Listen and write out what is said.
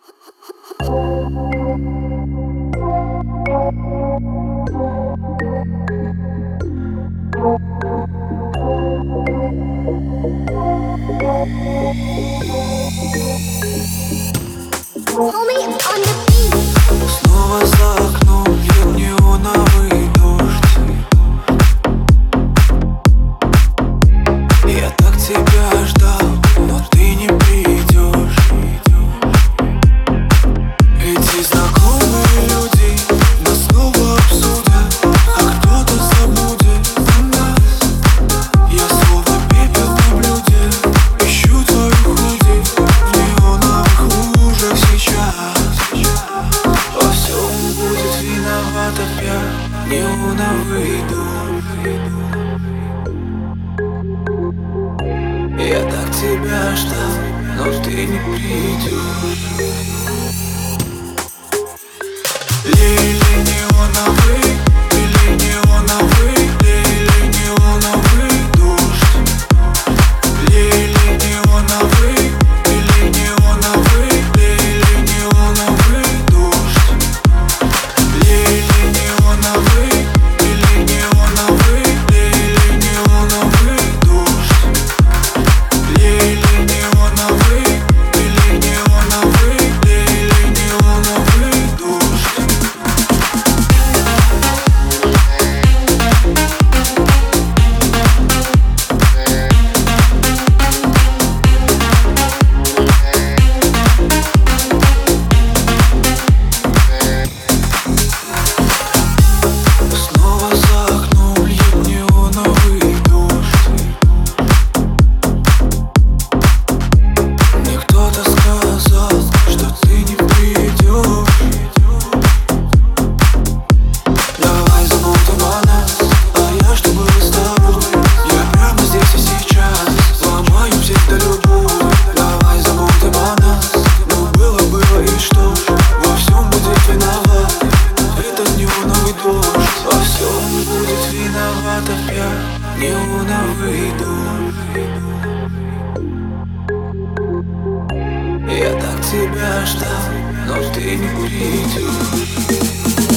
Homie on the beat. Снова за окном льет неоновый дождь. Я так тебя ждал, но ты не придешь. Эти знакомые люди нас снова обсудят, а кто-то забудет о нас. Я словно пепел на блюде, ищу твою худи в неоновых лужах сейчас. Во всем будет виновата я, неоновый дождь. Я так тебя ждал, но ты не придешь. Лили неоновый, лили неоновый, лили неоновый дождь. Лили неоновый, лили неоновый, лили неоновый дождь. Лили неоновый, лили неоновый, лили неоновый дождь. Лили неоновый, лили неоновый, лили неоновый дождь. Снова за окном льет неоновый дождь. Мне кто-то сказал, что ты не придешь. Давай забудем о нас, а я что было с тобой. Я прямо здесь и сейчас ломаю всегда любовь. Давай забудем о нас, ну было и что ж. Во всем будет виноват этот неоновый дождь. Во всем будет виновата я, неоновый дождь. Я так тебя ждал, но ты не придешь.